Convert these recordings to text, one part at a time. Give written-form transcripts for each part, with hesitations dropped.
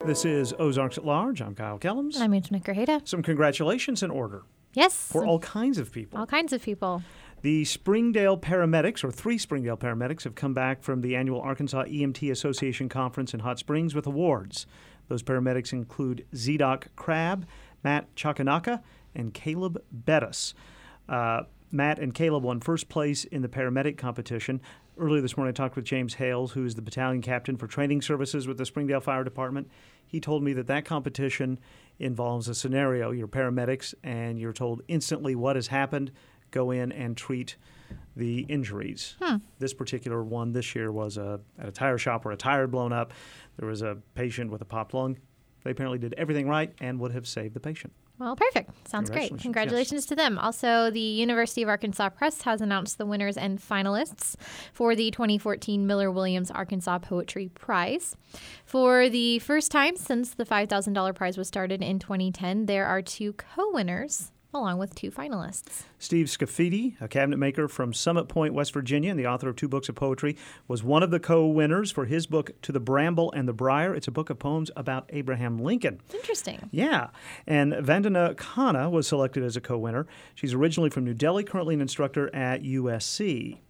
This is Ozarks at Large. I'm Kyle Kellums. And I'm Antoinette Grajeda. Some congratulations in order. Yes. For all kinds of people. All kinds of people. The Springdale paramedics, or 3 Springdale paramedics, have come back from the annual Arkansas EMT Association Conference in Hot Springs with awards. Those paramedics include Zedok Crabb, Matt Chakanaka, and Caleb Bettis. Matt and Caleb won first place in the paramedic competition. Earlier this morning, I talked with James Hales, who is the battalion captain for training services with the Springdale Fire Department. He told me that competition involves a scenario. You're paramedics, and you're told instantly what has happened. Go in and treat the injuries. This particular one this year was at a tire shop where a tire had blown up. There was a patient with a popped lung. They apparently did everything right and would have saved the patient. Well, perfect. Sounds great. Congratulations to them. Also, the University of Arkansas Press has announced the winners and finalists for the 2014 Miller Williams Arkansas Poetry Prize. For the first time since the $5,000 prize was started in 2010, there are 2 co-winners along with 2 finalists. Steve Scafidi, a cabinet maker from Summit Point, West Virginia, and the author of 2 books of poetry, was one of the co-winners for his book, To the Bramble and the Briar. It's a book of poems about Abraham Lincoln. Interesting. Yeah. And Vandana Khanna was selected as a co-winner. She's originally from New Delhi, currently an instructor at USC.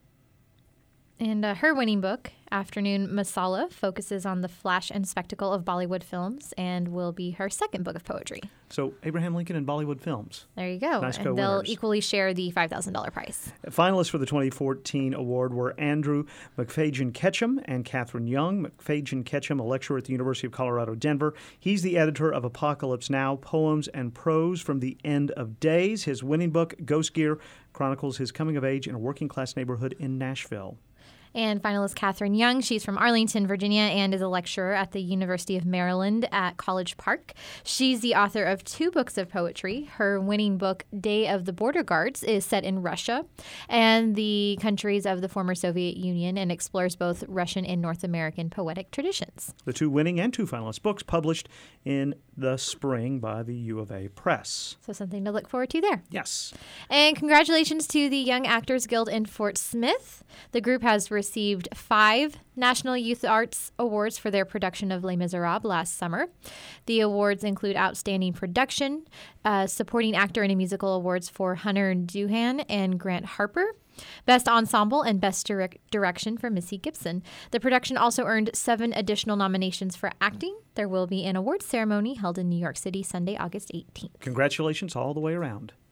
And her winning book, Afternoon Masala, focuses on the flash and spectacle of Bollywood films and will be her second book of poetry. So Abraham Lincoln and Bollywood films. There you go. Nice and co-winners. They'll equally share the $5,000 prize. Finalists for the 2014 award were Andrew McFadyen Ketchum and Catherine Young. McFadyen Ketchum, a lecturer at the University of Colorado, Denver. He's the editor of Apocalypse Now, Poems and Prose from the End of Days. His winning book, Ghost Gear, chronicles his coming of age in a working-class neighborhood in Nashville. And finalist Catherine Young, she's from Arlington, Virginia, and is a lecturer at the University of Maryland at College Park. She's the author of 2 books of poetry. Her winning book, Day of the Border Guards, is set in Russia and the countries of the former Soviet Union and explores both Russian and North American poetic traditions. The 2 winning and 2 finalist books published in the spring by the U of A Press. So something to look forward to there. Yes. And congratulations to the Young Actors Guild in Fort Smith. The group has received 5 National Youth Arts Awards for their production of Les Miserables last summer. The awards include Outstanding Production, Supporting Actor in a Musical Awards for Hunter Doohan and Grant Harper, Best Ensemble, and Best Direction for Missy Gibson. The production also earned 7 additional nominations for acting. There will be an awards ceremony held in New York City Sunday, August 18th. Congratulations all the way around.